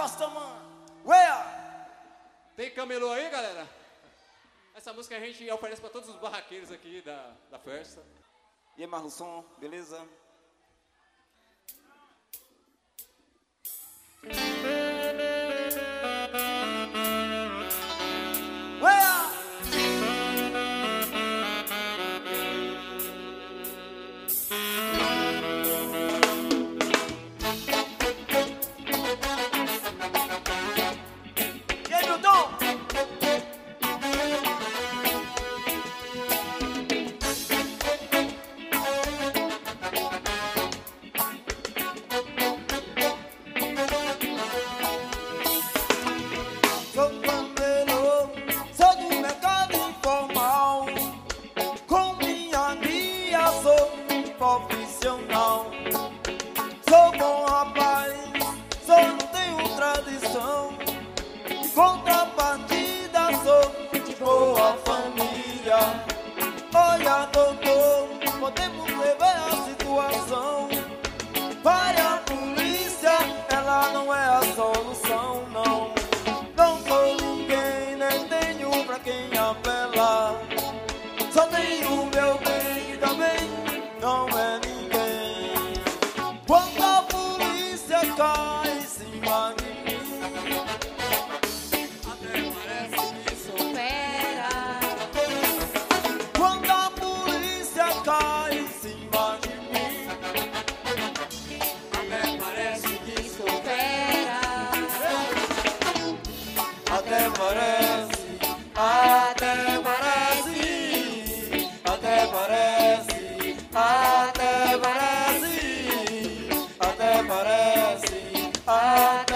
Rastaman. Where? Tem camelô aí, galera? Essa música a gente oferece para todos os barraqueiros aqui da festa. E aí, Marlusson, beleza? Profissional, sou bom rapaz, só não tenho tradição. De contrapartida, sou de boa família. Olha, doutor, podemos levar a situação. Vai a polícia, ela não é a solução, não. Não sou ninguém, nem tenho pra quem apelar. Só tenho meu bem e também não é ninguém. Quando a polícia cai em cima de mim, até parece que supera. Quando a polícia cai em cima de mim, Até parece que supera. até parece, Até parece. até parece, até parece, até parece, até